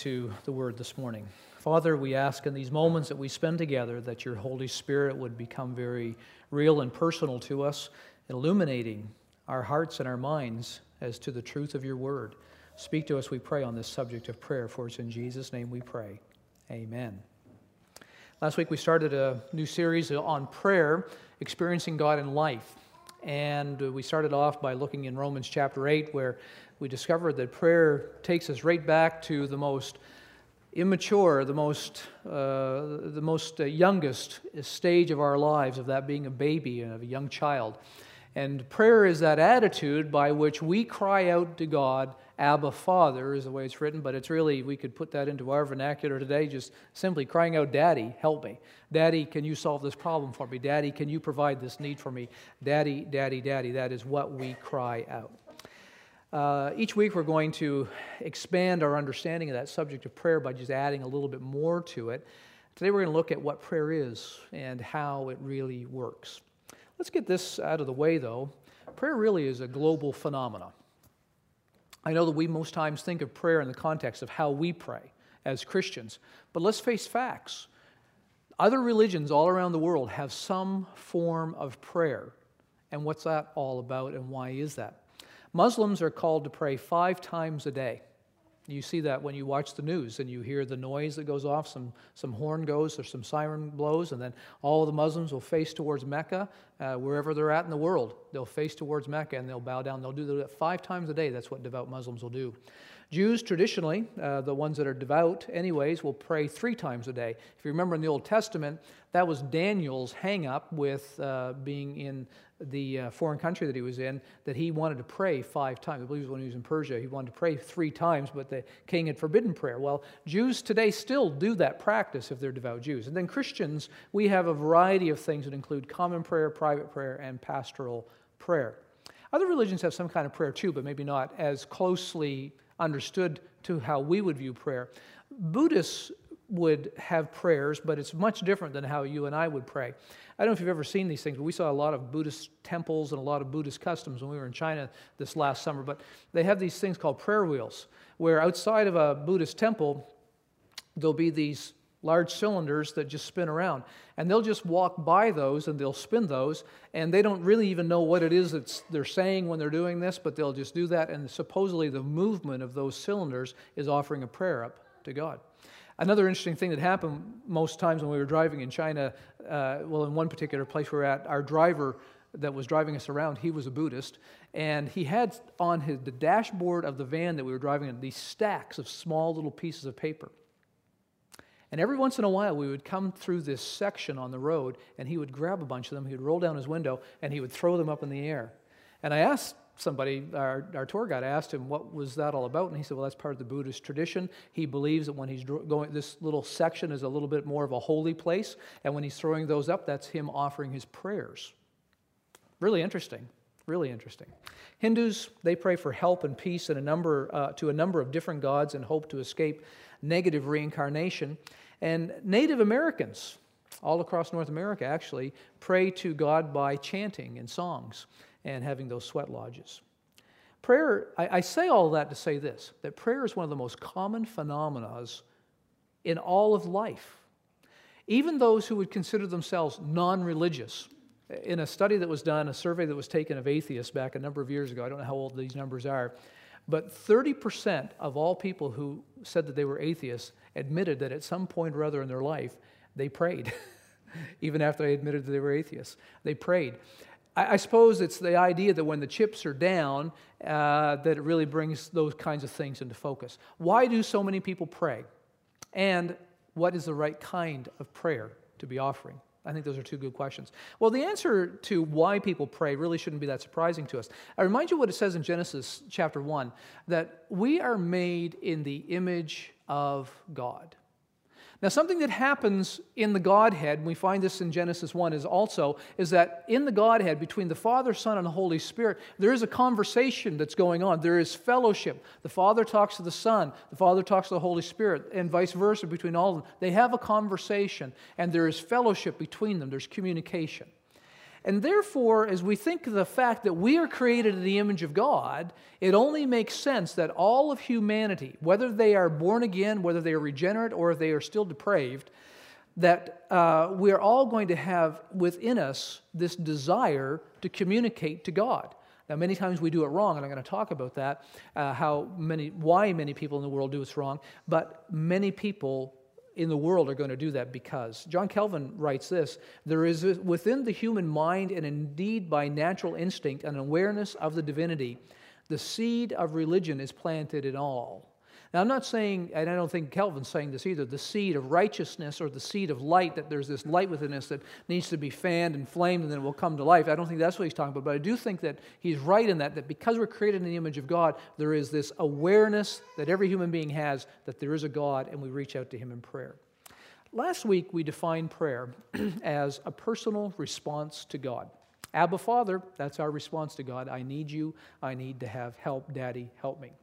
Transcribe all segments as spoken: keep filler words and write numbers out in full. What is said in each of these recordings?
to the Word this morning. Father, we ask in these moments that we spend together that your Holy Spirit would become very real and personal to us, illuminating our hearts and our minds as to the truth of your Word. Speak to us, we pray, on this subject of prayer, for it's in Jesus' name we pray. Amen. Last week we started a new series on prayer, experiencing God in life. And we started off by looking in Romans chapter eight, where we discovered that prayer takes us right back to the most immature, the most, uh, the most uh, youngest stage of our lives, of that being a baby and of a young child. And prayer is that attitude by which we cry out to God, Abba, Father, is the way it's written, but it's really, we could put that into our vernacular today, just simply crying out, Daddy, help me. Daddy, can you solve this problem for me? Daddy, can you provide this need for me? Daddy, Daddy, Daddy, that is what we cry out. Uh, each week we're going to expand our understanding of that subject of prayer by just adding a little bit more to it. Today we're going to look at what prayer is and how it really works. Let's get this out of the way, though. Prayer really is a global phenomenon. I know that we most times think of prayer in the context of how we pray as Christians, but let's face facts. Other religions all around the world have some form of prayer. And what's that all about, and why is that? Muslims are called to pray five times a day. You see that when you watch the news and you hear the noise that goes off, some, some horn goes or some siren blows, and then all the Muslims will face towards Mecca, uh, wherever they're at in the world. They'll face towards Mecca and they'll bow down. They'll do that five times a day. That's what devout Muslims will do. Jews, traditionally, uh, the ones that are devout anyways, will pray three times a day. If you remember in the Old Testament, that was Daniel's hang-up with uh, being in the uh, foreign country that he was in, that he wanted to pray five times. I believe it was when he was in Persia. He wanted to pray three times, but the king had forbidden prayer. Well, Jews today still do that practice if they're devout Jews. And then Christians, we have a variety of things that include common prayer, private prayer, and pastoral prayer. Other religions have some kind of prayer too, but maybe not as closely understood to how we would view prayer. Buddhists would have prayers, but it's much different than how you and I would pray. I don't know if you've ever seen these things, but we saw a lot of Buddhist temples and a lot of Buddhist customs when we were in China this last summer, but they have these things called prayer wheels, where outside of a Buddhist temple, there'll be these large cylinders that just spin around, and they'll just walk by those and they'll spin those, and they don't really even know what it is that they're saying when they're doing this, but they'll just do that, and supposedly the movement of those cylinders is offering a prayer up to God. Another interesting thing that happened most times when we were driving in China, uh, well, in one particular place we were at, our driver that was driving us around, he was a Buddhist, and he had on his, the dashboard of the van that we were driving in these stacks of small little pieces of paper. And every once in a while, we would come through this section on the road, and he would grab a bunch of them, he would roll down his window, and he would throw them up in the air. And I asked somebody, our, our tour guide, I asked him, what was that all about? And he said, well, that's part of the Buddhist tradition. He believes that when he's going, this little section is a little bit more of a holy place, and when he's throwing those up, that's him offering his prayers. Really interesting. Really interesting. Hindus, they pray for help and peace in a number, uh, to a number of different gods and hope to escape negative reincarnation. And Native Americans, all across North America actually, pray to God by chanting in songs and having those sweat lodges. Prayer, I, I say all that to say this, that prayer is one of the most common phenomena in all of life. Even those who would consider themselves non-religious, in a study that was done, a survey that was taken of atheists back a number of years ago, I don't know how old these numbers are, but thirty percent of all people who said that they were atheists admitted that at some point or other in their life, they prayed, even after they admitted that they were atheists. They prayed. I, I suppose it's the idea that when the chips are down, uh, that it really brings those kinds of things into focus. Why do so many people pray? And what is the right kind of prayer to be offering? I think those are two good questions. Well, the answer to why people pray really shouldn't be that surprising to us. I remind you what it says in Genesis chapter one, that we are made in the image of God. Now, something that happens in the Godhead, and we find this in Genesis one, is also, is that in the Godhead, between the Father, Son, and the Holy Spirit, there is a conversation that's going on. There is fellowship. The Father talks to the Son, the Father talks to the Holy Spirit, and vice versa between all of them. They have a conversation, and there is fellowship between them. There's communication. And therefore, as we think of the fact that we are created in the image of God, it only makes sense that all of humanity, whether they are born again, whether they are regenerate, or if they are still depraved, that uh, we are all going to have within us this desire to communicate to God. Now, many times we do it wrong, and I'm going to talk about that, uh, how many, why many people in the world do it wrong, but many people in the world are going to do that because. John Calvin writes this, there is within the human mind and indeed by natural instinct an awareness of the divinity. The seed of religion is planted in all. Now, I'm not saying, and I don't think Calvin's saying this either, the seed of righteousness or the seed of light, that there's this light within us that needs to be fanned and flamed and then it will come to life. I don't think that's what he's talking about, but I do think that he's right in that, that because we're created in the image of God, there is this awareness that every human being has that there is a God, and we reach out to him in prayer. Last week, we defined prayer as a personal response to God. Abba, Father, that's our response to God. I need you. I need to have help. Daddy, help me.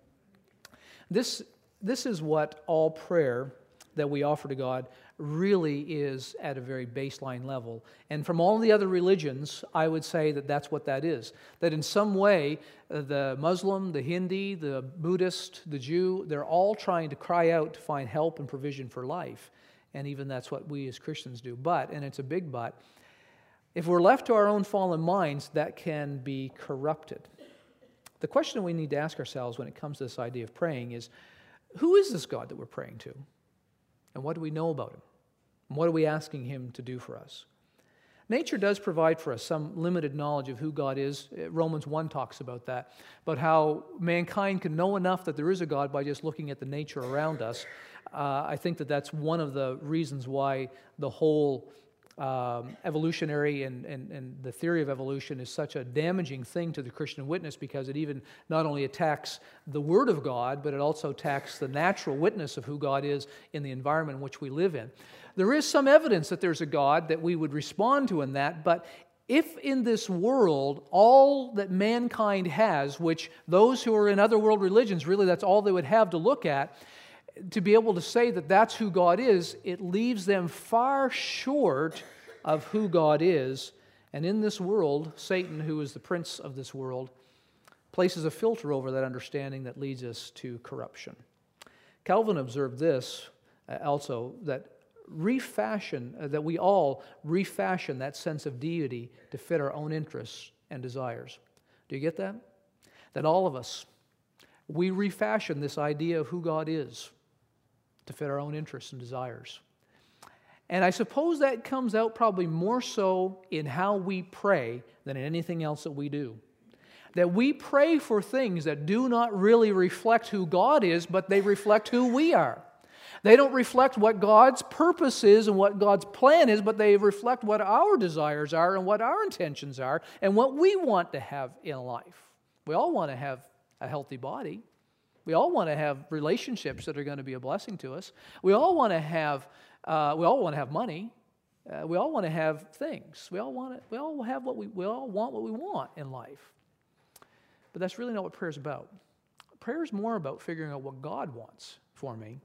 This This is what all prayer that we offer to God really is at a very baseline level. And from all the other religions, I would say that that's what that is. That in some way, the Muslim, the Hindi, the Buddhist, the Jew, they're all trying to cry out to find help and provision for life. And even that's what we as Christians do. But, and it's a big but, if we're left to our own fallen minds, that can be corrupted. The question we need to ask ourselves when it comes to this idea of praying is, who is this God that we're praying to? And what do we know about him? And what are we asking him to do for us? Nature does provide for us some limited knowledge of who God is. Romans one talks about that, about how mankind can know enough that there is a God by just looking at the nature around us. Uh, I think that that's one of the reasons why the whole Um, evolutionary and, and, and the theory of evolution is such a damaging thing to the Christian witness, because it even not only attacks the Word of God, but it also attacks the natural witness of who God is in the environment in which we live in. There is some evidence that there's a God that we would respond to in that, but if in this world all that mankind has, which those who are in other world religions, really that's all they would have to look at, to be able to say that that's who God is, it leaves them far short of who God is. And in this world, Satan, who is the prince of this world, places a filter over that understanding that leads us to corruption. Calvin observed this uh, also, that refashion, uh, that we all refashion that sense of deity to fit our own interests and desires. Do you get that? That all of us, we refashion this idea of who God is to fit our own interests and desires. And I suppose that comes out probably more so in how we pray than in anything else that we do. That we pray for things that do not really reflect who God is, but they reflect who we are. They don't reflect what God's purpose is and what God's plan is, but they reflect what our desires are and what our intentions are and what we want to have in life. We all want to have a healthy body. We all want to have relationships that are going to be a blessing to us. We all want to have, uh, we all want to have money. Uh, we all want to have things. We all want it. We all have what we. We all want what we want in life. But that's really not what prayer is about. Prayer is more about figuring out what God wants for me,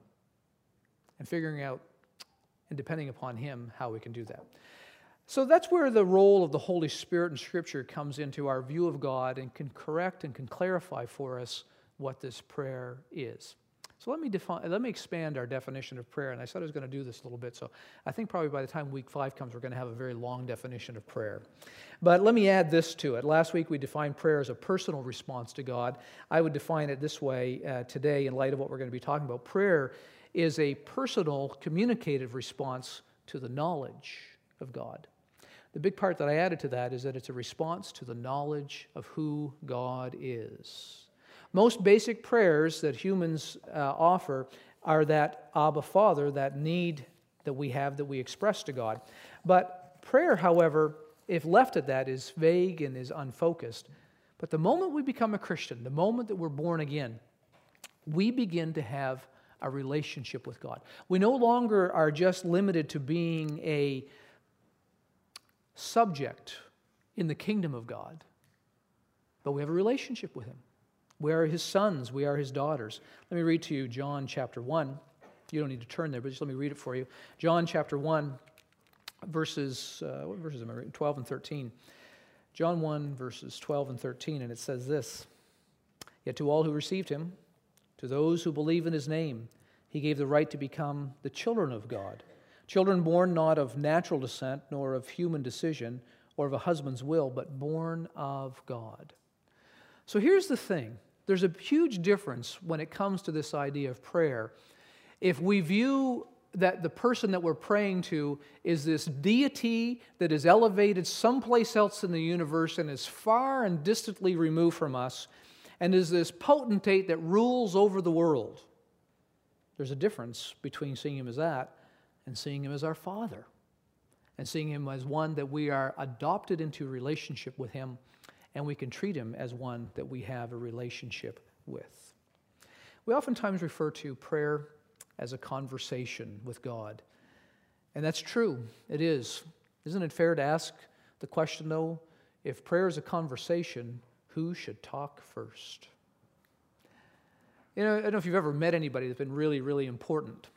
and figuring out and depending upon Him how we can do that. So that's where the role of the Holy Spirit in Scripture comes into our view of God and can correct and can clarify for us what this prayer is. So let me define, let me expand our definition of prayer. And I said I was going to do this a little bit, so I think probably by the time week five comes, we're going to have a very long definition of prayer. But let me add this to it. Last week we defined prayer as a personal response to God. I would define it this way uh, today in light of what we're going to be talking about. Prayer is a personal, communicative response to the knowledge of God. The big part that I added to that is that it's a response to the knowledge of who God is. Most basic prayers that humans uh, offer are that Abba, Father, that need that we have, that we express to God. But prayer, however, if left at that, is vague and is unfocused. But the moment we become a Christian, the moment that we're born again, we begin to have a relationship with God. We no longer are just limited to being a subject in the kingdom of God, but we have a relationship with Him. We are His sons. We are His daughters. Let me read to you John chapter one. You don't need to turn there, but just let me read it for you. John chapter one, verses, uh, what verses am I reading? twelve and thirteen. John one, verses twelve and thirteen, and it says this, "Yet to all who received him, to those who believe in his name, he gave the right to become the children of God, children born not of natural descent, nor of human decision, or of a husband's will, but born of God." So here's the thing. There's a huge difference when it comes to this idea of prayer. If we view that the person that we're praying to is this deity that is elevated someplace else in the universe and is far and distantly removed from us, and is this potentate that rules over the world, there's a difference between seeing him as that and seeing him as our Father, and seeing him as one that we are adopted into relationship with him, and we can treat him as one that we have a relationship with. We oftentimes refer to prayer as a conversation with God. And that's true. It is. Isn't it fair to ask the question, though, if prayer is a conversation, who should talk first? You know, I don't know if you've ever met anybody that's been really, really important.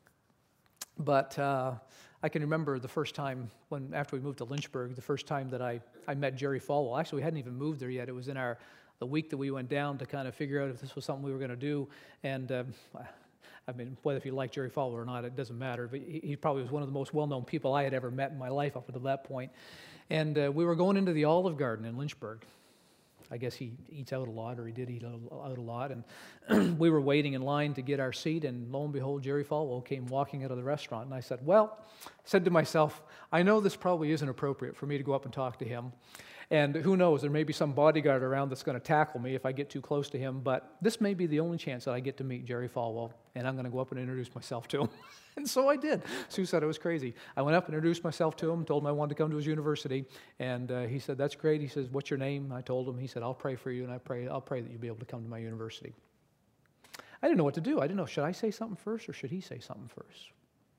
But uh, I can remember the first time, when after we moved to Lynchburg, the first time that I, I met Jerry Falwell. Actually, we hadn't even moved there yet. It was in our the week that we went down to kind of figure out if this was something we were going to do. And um, I mean, whether if you like Jerry Falwell or not, it doesn't matter. But he, he probably was one of the most well-known people I had ever met in my life up until that point. And uh, we were going into the Olive Garden in Lynchburg. I guess he eats out a lot, or he did eat out a lot. And we were waiting in line to get our seat, and lo and behold, Jerry Falwell came walking out of the restaurant. And I said, well, I said to myself, I know this probably isn't appropriate for me to go up and talk to him. And who knows, there may be some bodyguard around that's going to tackle me if I get too close to him, but this may be the only chance that I get to meet Jerry Falwell, and I'm going to go up and introduce myself to him. And so I did. Sue said it was crazy. I went up and introduced myself to him, told him I wanted to come to his university, and uh, he said, that's great. He says, what's your name? I told him. He said, I'll pray for you, and I pray, I'll pray that you'll be able to come to my university. I didn't know what to do. I didn't know, should I say something first, or should he say something first?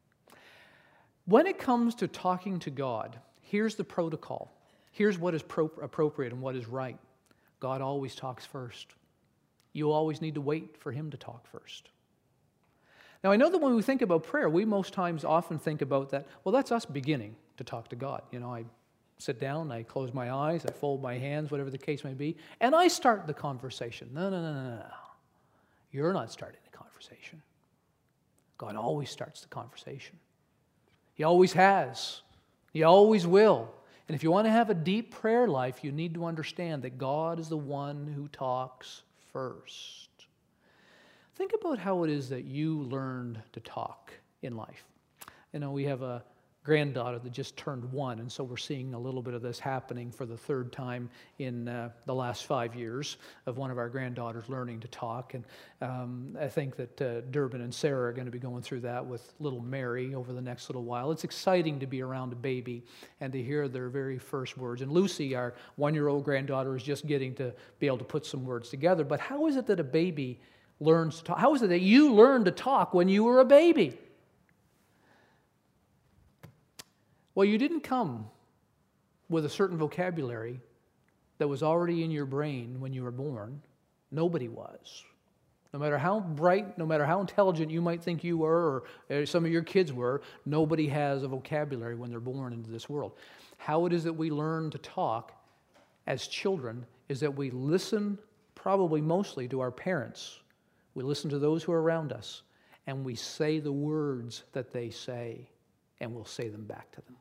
When it comes to talking to God, here's the protocol. Here's what is pro- appropriate and what is right. God always talks first. You always need to wait for him to talk first. Now, I know that when we think about prayer, we most times often think about that, well, that's us beginning to talk to God. You know, I sit down, I close my eyes, I fold my hands, whatever the case may be, and I start the conversation. No, no, no, no, no. You're not starting the conversation. God always starts the conversation. He always has. He always will. And if you want to have a deep prayer life, you need to understand that God is the one who talks first. Think about how it is that you learned to talk in life. You know, we have a granddaughter that just turned one, and so we're seeing a little bit of this happening for the third time in uh, the last five years of one of our granddaughters learning to talk. And um, I think that uh, Durbin and Sarah are going to be going through that with little Mary over the next little while. It's exciting to be around a baby and to hear their very first words. And Lucy, our one-year-old granddaughter, is just getting to be able to put some words together. But how is it that a baby learns to talk? How is it that you learned to talk when you were a baby? Well, you didn't come with a certain vocabulary that was already in your brain when you were born. Nobody was. No matter how bright, no matter how intelligent you might think you were, or some of your kids were, nobody has a vocabulary when they're born into this world. How it is that we learn to talk as children is that we listen, probably mostly, to our parents. We listen to those who are around us, and we say the words that they say, and we'll say them back to them.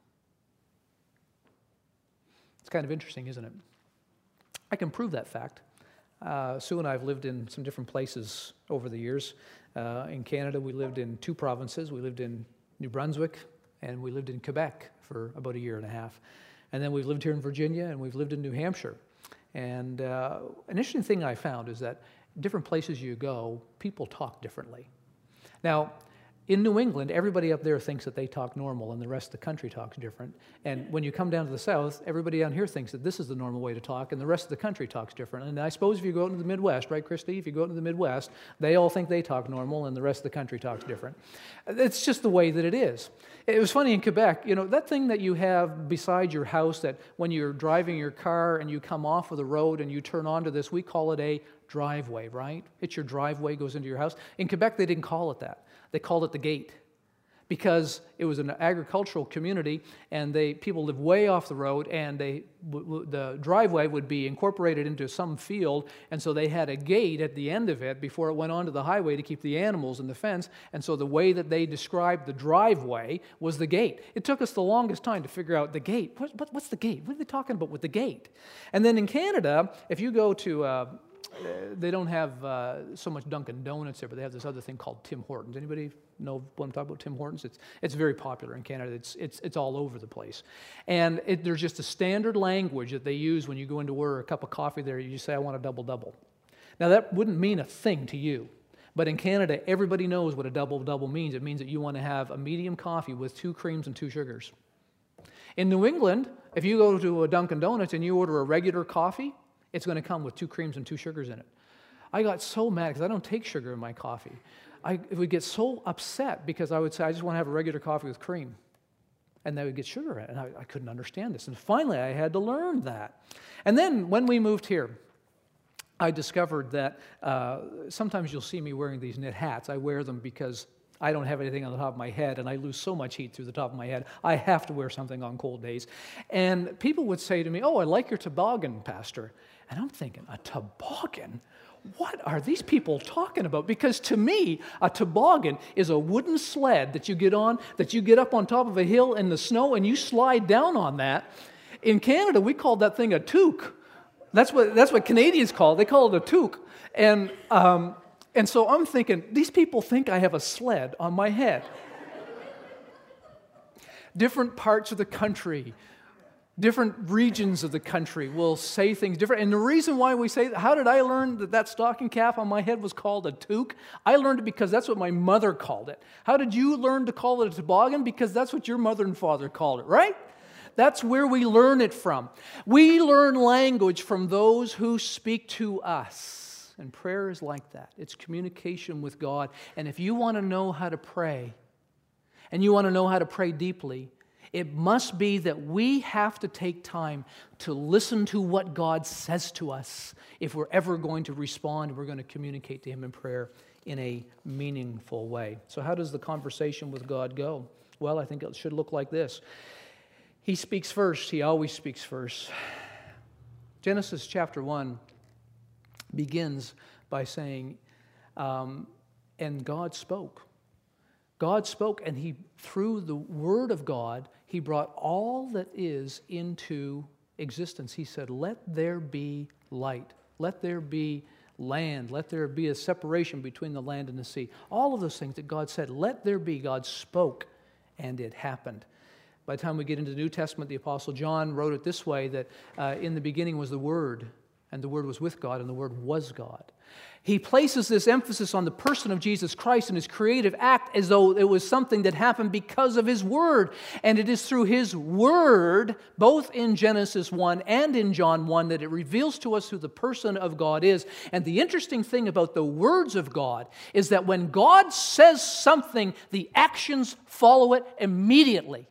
It's kind of interesting, isn't it? I can prove that fact. Uh, Sue and I have lived in some different places over the years. Uh, in Canada, we lived in two provinces. We lived in New Brunswick, and we lived in Quebec for about a year and a half. And then we've lived here in Virginia, and we've lived in New Hampshire. And uh, an interesting thing I found is that different places you go, people talk differently. Now, in New England, everybody up there thinks that they talk normal and the rest of the country talks different. And when you come down to the South, everybody down here thinks that this is the normal way to talk and the rest of the country talks different. And I suppose if you go out into the Midwest, right, Christy? If you go out into the Midwest, they all think they talk normal and the rest of the country talks different. It's just the way that it is. It was funny in Quebec, you know, that thing that you have beside your house that when you're driving your car and you come off of the road and you turn onto this, we call it a driveway, right? It's your driveway goes into your house. In Quebec, they didn't call it that. They called it the gate. because it was an agricultural community, and they people lived way off the road, and they w- w- the driveway would be incorporated into some field, and so they had a gate at the end of it before it went onto the highway to keep the animals in the fence, and so the way that they described the driveway was the gate. It took us the longest time to figure out the gate. What, what, what's the gate? What are they talking about with the gate? And then in Canada, if you go to... Uh, They don't have uh, so much Dunkin' Donuts there, but they have this other thing called Tim Hortons. Anybody know what I'm talking about, Tim Hortons? It's it's very popular in Canada. It's it's it's all over the place. And it, there's just a standard language that they use when you go into order a cup of coffee there. You say, I want a double-double. Now, that wouldn't mean a thing to you. But in Canada, everybody knows what a double-double means. It means that you want to have a medium coffee with two creams and two sugars. In New England, if you go to a Dunkin' Donuts and you order a regular coffee, it's going to come with two creams and two sugars in it. I got so mad because I don't take sugar in my coffee. I would get so upset because I would say, I just want to have a regular coffee with cream. And they would get sugar in it. And I, I couldn't understand this. And finally, I had to learn that. And then when we moved here, I discovered that uh, sometimes you'll see me wearing these knit hats. I wear them because I don't have anything on the top of my head, and I lose so much heat through the top of my head. I have to wear something on cold days. And people would say to me, oh, I like your toboggan, Pastor. And I'm thinking, a toboggan? What are these people talking about? Because to me, a toboggan is a wooden sled that you get on, that you get up on top of a hill in the snow, and you slide down on that. In Canada, we called that thing a toque. That's what, that's what Canadians call it. They call it a toque. And... Um, And so I'm thinking, these people think I have a sled on my head. Different parts of the country, different regions of the country will say things different. And the reason why we say that, how did I learn that that stocking cap on my head was called a toque? I learned it because that's what my mother called it. How did you learn to call it a toboggan? Because that's what your mother and father called it, right? That's where we learn it from. We learn language from those who speak to us. And prayer is like that. It's communication with God. And if you want to know how to pray, and you want to know how to pray deeply, it must be that we have to take time to listen to what God says to us if we're ever going to respond, we're going to communicate to Him in prayer in a meaningful way. So how does the conversation with God go? Well, I think it should look like this. He speaks first. He always speaks first. Genesis chapter one begins by saying, um, and God spoke. God spoke, and He, through the Word of God, He brought all that is into existence. He said, let there be light. Let there be land. Let there be a separation between the land and the sea. All of those things that God said, let there be. God spoke, and it happened. By the time we get into the New Testament, the Apostle John wrote it this way, that uh, in the beginning was the Word, and the Word was with God, and the Word was God. He places this emphasis on the person of Jesus Christ and His creative act as though it was something that happened because of His Word. And it is through His Word, both in Genesis one and in John one, that it reveals to us who the person of God is. And the interesting thing about the words of God is that when God says something, the actions follow it immediately.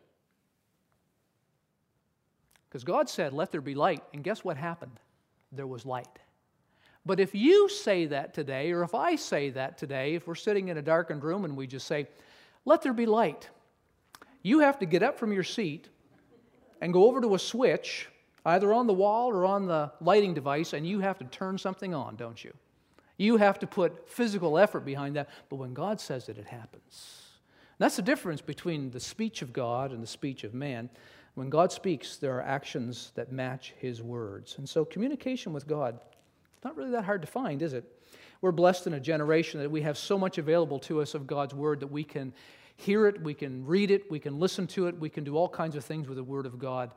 Because God said, let there be light. And guess what happened? There was light. But if you say that today, or if I say that today, if we're sitting in a darkened room and we just say, let there be light, you have to get up from your seat and go over to a switch, either on the wall or on the lighting device, and you have to turn something on, don't you? You have to put physical effort behind that. But when God says it, it happens. And that's the difference between the speech of God and the speech of man. When God speaks, there are actions that match His words. And so communication with God, it's not really that hard to find, is it? We're blessed in a generation that we have so much available to us of God's Word that we can hear it, we can read it, we can listen to it, we can do all kinds of things with the Word of God.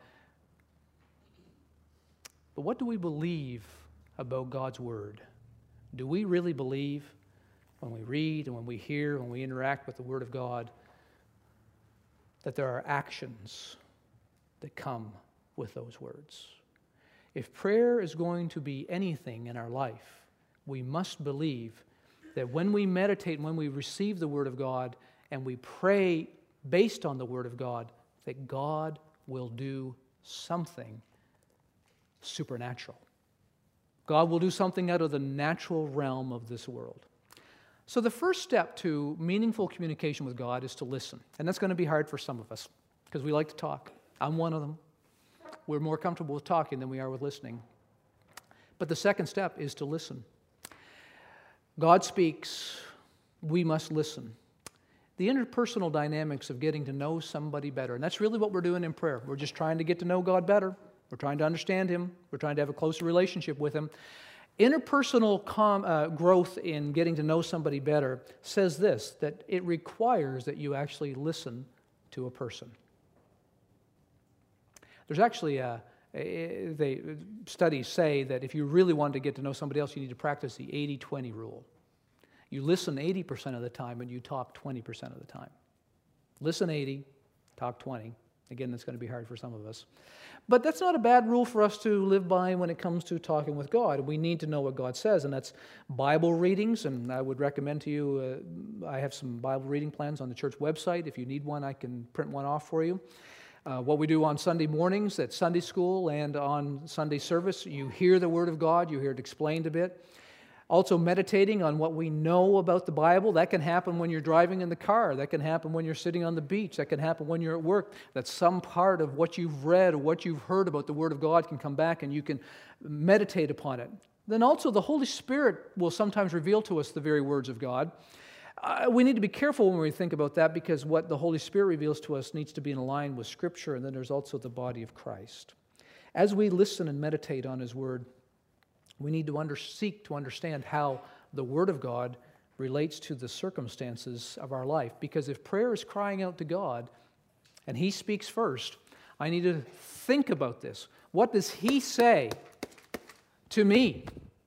But what do we believe about God's Word? Do we really believe when we read and when we hear, when we interact with the Word of God, that there are actions that come with those words? If prayer is going to be anything in our life, we must believe that when we meditate and when we receive the Word of God and we pray based on the Word of God, that God will do something supernatural. God will do something out of the natural realm of this world. So the first step to meaningful communication with God is to listen. And that's going to be hard for some of us because we like to talk. I'm one of them. We're more comfortable with talking than we are with listening. But the second step is to listen. God speaks. We must listen. The interpersonal dynamics of getting to know somebody better. And that's really what we're doing in prayer. We're just trying to get to know God better. We're trying to understand Him. We're trying to have a closer relationship with Him. Interpersonal com, uh, growth in getting to know somebody better says this, that it requires that you actually listen to a person. There's actually a, a they, studies say that if you really want to get to know somebody else, you need to practice the eighty twenty rule. You listen eighty percent of the time and you talk twenty percent of the time. Listen eighty, talk twenty. Again, that's going to be hard for some of us. But that's not a bad rule for us to live by when it comes to talking with God. We need to know what God says, and that's Bible readings. And I would recommend to you, uh, I have some Bible reading plans on the church website. If you need one, I can print one off for you. Uh, what we do on Sunday mornings at Sunday school and on Sunday service, you hear the Word of God, you hear it explained a bit. Also meditating on what we know about the Bible. That can happen when you're driving in the car. That can happen when you're sitting on the beach. That can happen when you're at work. That some part of what you've read or what you've heard about the Word of God can come back and you can meditate upon it. Then also the Holy Spirit will sometimes reveal to us the very words of God. Uh, we need to be careful when we think about that because what the Holy Spirit reveals to us needs to be in line with Scripture, and then there's also the body of Christ. As we listen and meditate on His Word, we need to under, seek to understand how the Word of God relates to the circumstances of our life. Because if prayer is crying out to God and He speaks first, I need to think about this. What does He say to me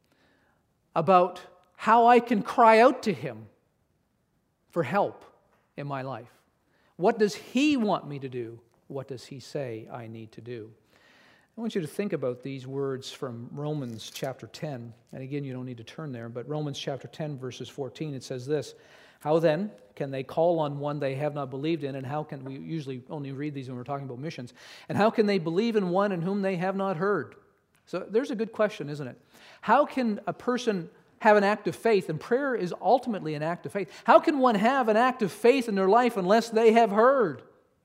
about how I can cry out to Him for help in my life? What does He want me to do? What does He say I need to do? I want you to think about these words from Romans chapter ten. And again, you don't need to turn there, but Romans chapter ten, verses fourteen, it says this, "How then can they call on one they have not believed in?" And how can, we usually only read these when we're talking about missions. "And how can they believe in one in whom they have not heard?" So there's a good question, isn't it? How can a person have an act of faith? And prayer is ultimately an act of faith. How can one have an act of faith in their life unless they have heard?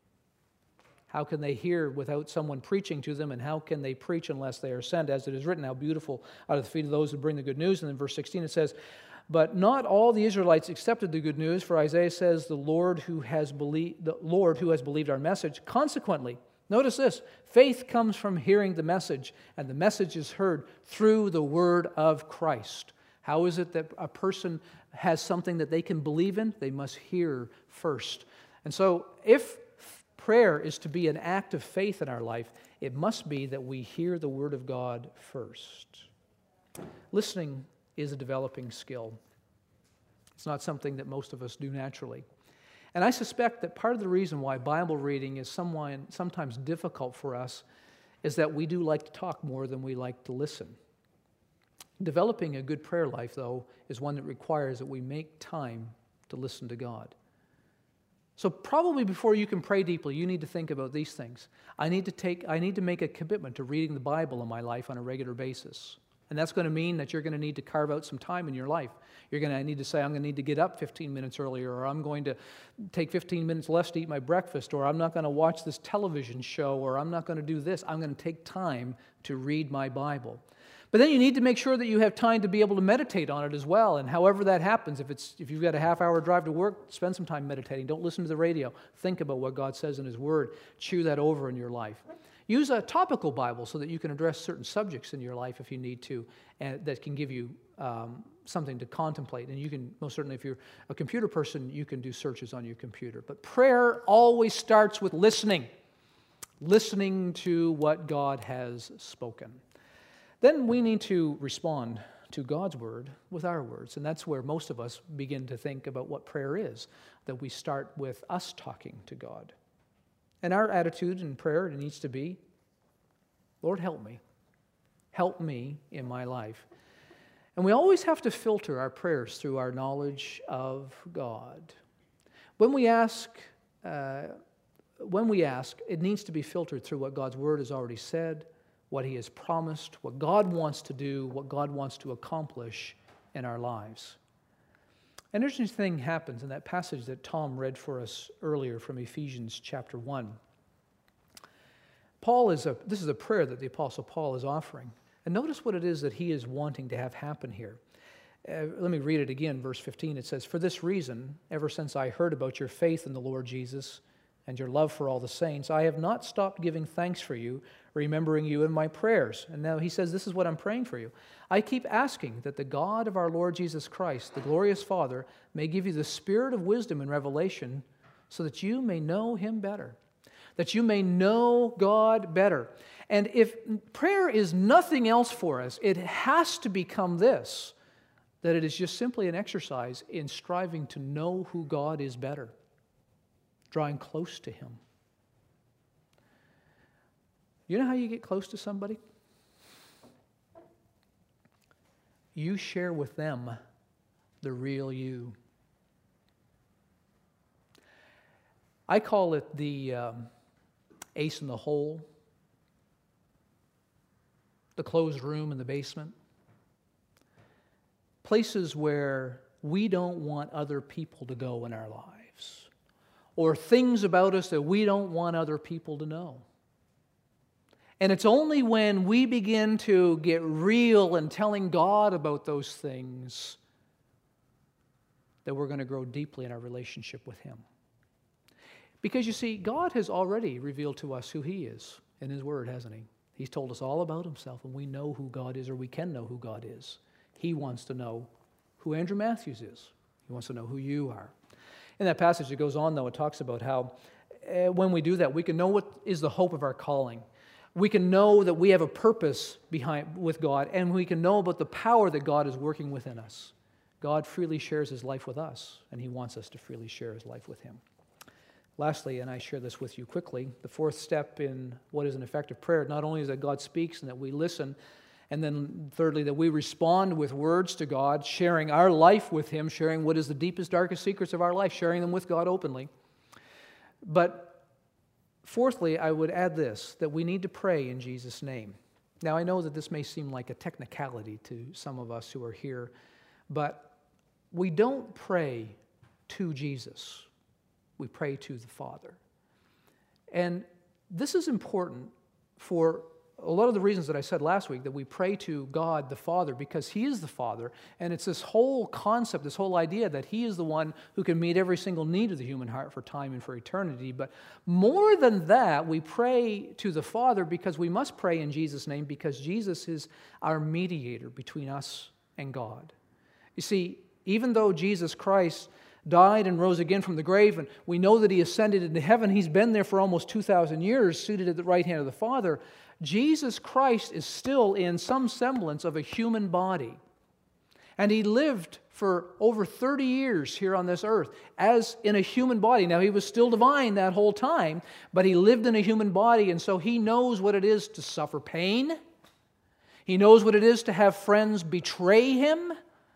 How can they hear without someone preaching to them? And how can they preach unless they are sent? As it is written, how beautiful are the feet of those who bring the good news. And then verse sixteen it says, "But not all the Israelites accepted the good news, for Isaiah says, the Lord who has believed, the Lord who has believed our message. Consequently," notice this, "faith comes from hearing the message, and the message is heard through the word of Christ." How is it that a person has something that they can believe in? They must hear first. And so if prayer is to be an act of faith in our life, it must be that we hear the Word of God first. Listening is a developing skill. It's not something that most of us do naturally. And I suspect that part of the reason why Bible reading is somewhat, sometimes difficult for us is that we do like to talk more than we like to listen. Developing a good prayer life, though, is one that requires that we make time to listen to God. So probably before you can pray deeply, you need to think about these things. I need to take, I need to make a commitment to reading the Bible in my life on a regular basis. And that's going to mean that you're going to need to carve out some time in your life. You're going to need to say, I'm going to need to get up fifteen minutes earlier, or I'm going to take fifteen minutes less to eat my breakfast, or I'm not going to watch this television show, or I'm not going to do this. I'm going to take time to read my Bible. But then you need to make sure that you have time to be able to meditate on it as well. And however that happens, if it's if you've got a half-hour drive to work, spend some time meditating. Don't listen to the radio. Think about what God says in His Word. Chew that over in your life. Use a topical Bible so that you can address certain subjects in your life if you need to, and that can give you um, something to contemplate. And you can, most certainly if you're a computer person, you can do searches on your computer. But prayer always starts with listening. Listening to what God has spoken. Then we need to respond to God's Word with our words. And that's where most of us begin to think about what prayer is, that we start with us talking to God. And our attitude in prayer needs to be, Lord, help me. Help me in my life. And we always have to filter our prayers through our knowledge of God. When we ask, uh, when we ask, it needs to be filtered through what God's Word has already said, what He has promised, what God wants to do, what God wants to accomplish in our lives. An interesting thing happens in that passage that Tom read for us earlier from Ephesians chapter one. Paul is a, this is a prayer that the Apostle Paul is offering. And notice what it is that he is wanting to have happen here. Uh, let me read it again, verse fifteen. It says, "For this reason, ever since I heard about your faith in the Lord Jesus and your love for all the saints, I have not stopped giving thanks for you, remembering you in my prayers." And now he says, this is what I'm praying for you. "I keep asking that the God of our Lord Jesus Christ, the glorious Father, may give you the spirit of wisdom and revelation so that you may know him better." That you may know God better. And if prayer is nothing else for us, it has to become this, that it is just simply an exercise in striving to know who God is better, drawing close to him. You know how you get close to somebody? You share with them the real you. I call it the um, ace in the hole, the closed room in the basement, places where we don't want other people to go in our lives, or things about us that we don't want other people to know. And it's only when we begin to get real and telling God about those things that we're going to grow deeply in our relationship with him. Because you see, God has already revealed to us who he is in his word, hasn't he? He's told us all about himself, and we know who God is, or we can know who God is. He wants to know who Andrew Matthews is. He wants to know who you are. In that passage, it goes on, though, it talks about how uh, when we do that, we can know what is the hope of our calling. We can know that we have a purpose behind with God, and we can know about the power that God is working within us. God freely shares his life with us, and he wants us to freely share his life with him. Lastly, and I share this with you quickly, the fourth step in what is an effective prayer, not only is that God speaks and that we listen, and then thirdly, that we respond with words to God, sharing our life with him, sharing what is the deepest, darkest secrets of our life, sharing them with God openly. But fourthly, I would add this, that we need to pray in Jesus' name. Now, I know that this may seem like a technicality to some of us who are here, but we don't pray to Jesus. We pray to the Father. And this is important for a lot of the reasons that I said last week, that we pray to God the Father because he is the Father, and it's this whole concept, this whole idea that he is the one who can meet every single need of the human heart for time and for eternity. But more than that, we pray to the Father because we must pray in Jesus' name because Jesus is our mediator between us and God. You see, even though Jesus Christ died and rose again from the grave, and we know that he ascended into heaven, he's been there for almost two thousand years, seated at the right hand of the Father. Jesus Christ is still in some semblance of a human body. And he lived for over thirty years here on this earth as in a human body. Now, he was still divine that whole time, but he lived in a human body, and so he knows what it is to suffer pain. He knows what it is to have friends betray him.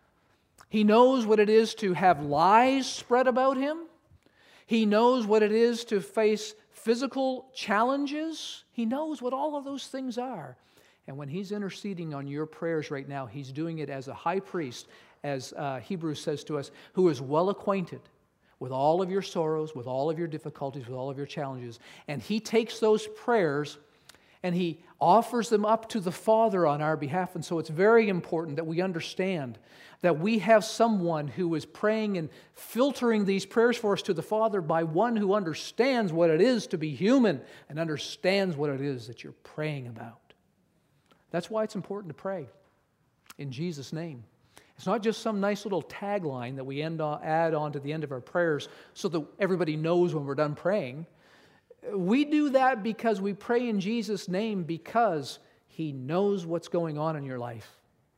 He knows what it is to have lies spread about him. He knows what it is to face physical challenges. He knows what all of those things are. And when he's interceding on your prayers right now, he's doing it as a high priest, as uh, Hebrews says to us, who is well acquainted with all of your sorrows, with all of your difficulties, with all of your challenges. And he takes those prayers and he offers them up to the Father on our behalf. And so it's very important that we understand that we have someone who is praying and filtering these prayers for us to the Father by one who understands what it is to be human and understands what it is that you're praying about. That's why it's important to pray in Jesus' name. It's not just some nice little tagline that we end on, add on to the end of our prayers so that everybody knows when we're done praying. We do that because we pray in Jesus' name because he knows what's going on in your life.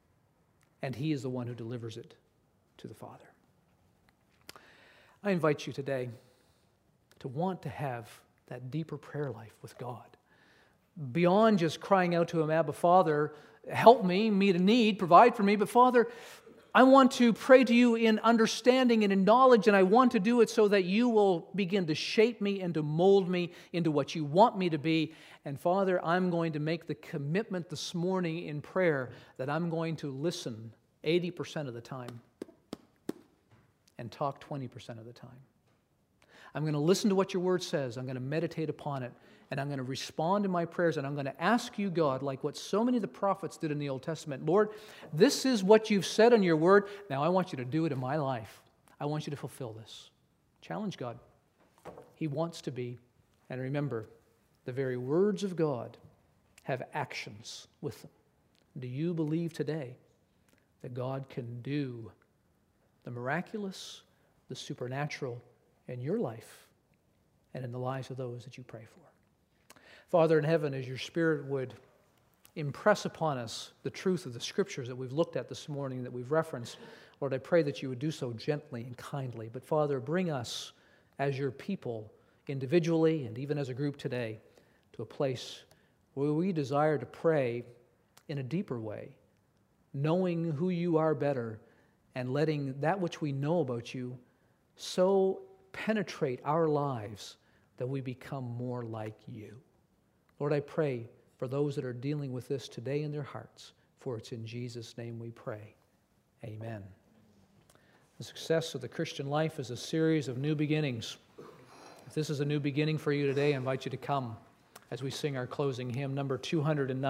And he is the one who delivers it to the Father. I invite you today to want to have that deeper prayer life with God. Beyond just crying out to him, Abba, Father, help me, meet a need, provide for me. But Father, I want to pray to you in understanding and in knowledge, and I want to do it so that you will begin to shape me and to mold me into what you want me to be. And Father, I'm going to make the commitment this morning in prayer that I'm going to listen eighty percent of the time and talk twenty percent of the time. I'm going to listen to what your word says. I'm going to meditate upon it. And I'm going to respond in my prayers. And I'm going to ask you, God, like what so many of the prophets did in the Old Testament, Lord, this is what you've said in your word. Now I want you to do it in my life. I want you to fulfill this. Challenge God. He wants to be. And remember, the very words of God have actions with them. Do you believe today that God can do the miraculous, the supernatural in your life and in the lives of those that you pray for? Father in heaven, as your Spirit would impress upon us the truth of the Scriptures that we've looked at this morning, that we've referenced, Lord, I pray that you would do so gently and kindly. But Father, bring us as your people, individually and even as a group today, to a place where we desire to pray in a deeper way, knowing who you are better and letting that which we know about you so penetrate our lives that we become more like you. Lord, I pray for those that are dealing with this today in their hearts, for it's in Jesus' name we pray. Amen. The success of the Christian life is a series of new beginnings. If this is a new beginning for you today, I invite you to come as we sing our closing hymn, number two hundred nine.